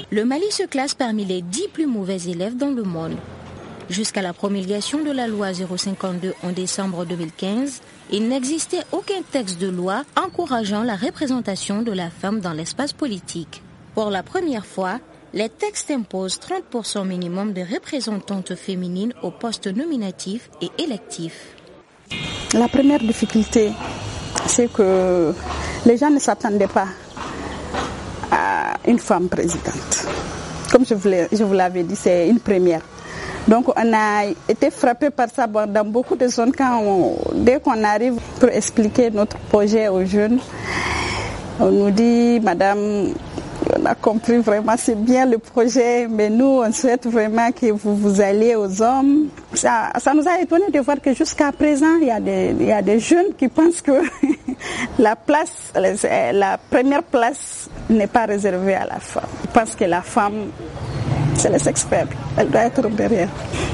Le Mali se classe parmi les 10 plus mauvais élèves dans le monde. Jusqu'à la promulgation de la loi 052 en décembre 2015, il n'existait aucun texte de loi encourageant la représentation de la femme dans l'espace politique. Pour la première fois, les textes imposent 30% minimum de représentantes féminines aux postes nominatifs et électifs. La première difficulté, c'est que les gens ne s'attendaient pas à une femme présidente. Comme je vous l'avais dit, c'est une première. Donc on a été frappé par ça dans beaucoup de zones. Dès qu'on arrive pour expliquer notre projet aux jeunes, on nous dit, madame, on a compris vraiment, c'est bien le projet, mais nous on souhaite vraiment que vous alliez aux hommes. Ça nous a étonné de voir que jusqu'à présent, il y a des jeunes qui pensent que la première place n'est pas réservée à la femme. Ils pensent que la femme, c'est le sexe faible, elle doit être derrière.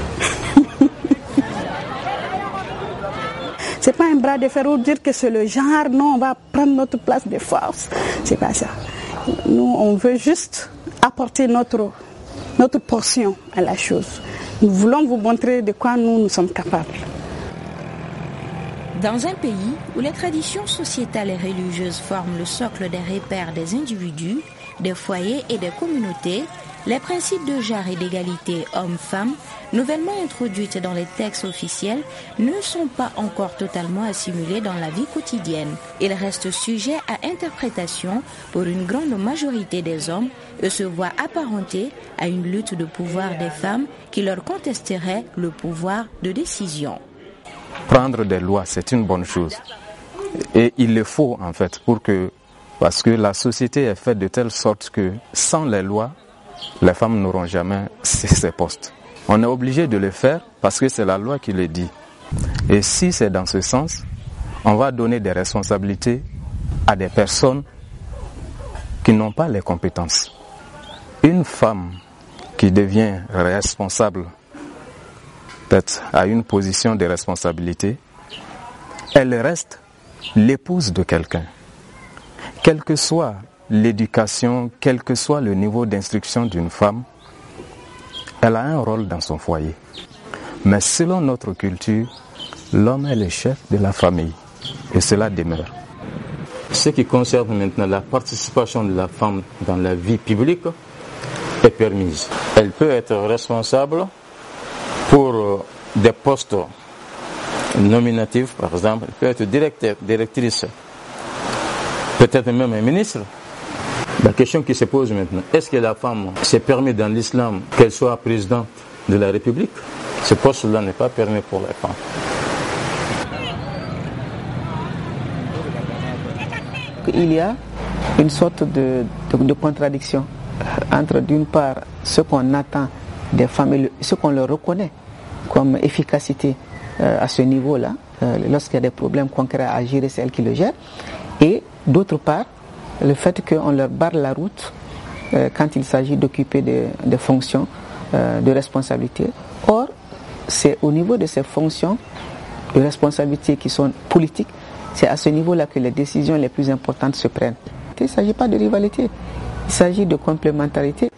C'est pas un bras de fer ou dire que c'est le genre, non, on va prendre notre place de force. C'est pas ça. Nous, on veut juste apporter notre portion à la chose. Nous voulons vous montrer de quoi nous sommes capables. Dans un pays où les traditions sociétales et religieuses forment le socle des repères des individus, des foyers et des communautés, les principes de genre et d'égalité hommes-femmes, nouvellement introduites dans les textes officiels, ne sont pas encore totalement assimilés dans la vie quotidienne. Ils restent sujets à interprétation pour une grande majorité des hommes et se voient apparentés à une lutte de pouvoir des femmes qui leur contesterait le pouvoir de décision. Prendre des lois, c'est une bonne chose. Et il le faut en fait parce que la société est faite de telle sorte que sans les lois, les femmes n'auront jamais ces postes. On est obligé de le faire parce que c'est la loi qui le dit. Et si c'est dans ce sens, on va donner des responsabilités à des personnes qui n'ont pas les compétences. Une femme qui devient responsable, peut-être à une position de responsabilité, elle reste l'épouse de quelqu'un. Quelle que soit l'éducation, quel que soit le niveau d'instruction d'une femme, elle a un rôle dans son foyer. Mais selon notre culture, l'homme est le chef de la famille et cela demeure. Ce qui concerne maintenant la participation de la femme dans la vie publique est permise. Elle peut être responsable pour des postes nominatifs, par exemple. Elle peut être directrice, peut-être même un ministre. La question qui se pose maintenant, est-ce que la femme s'est permis dans l'islam qu'elle soit présidente de la République? Ce poste-là n'est pas permis pour les femmes. Il y a une sorte de contradiction entre d'une part ce qu'on attend des femmes et ce qu'on leur reconnaît comme efficacité à ce niveau-là, lorsqu'il y a des problèmes concrets à gérer, c'est elles qui le gèrent, et d'autre part le fait qu'on leur barre la route quand il s'agit d'occuper des fonctions de responsabilité. Or, c'est au niveau de ces fonctions de responsabilité qui sont politiques, c'est à ce niveau-là que les décisions les plus importantes se prennent. Il ne s'agit pas de rivalité, il s'agit de complémentarité.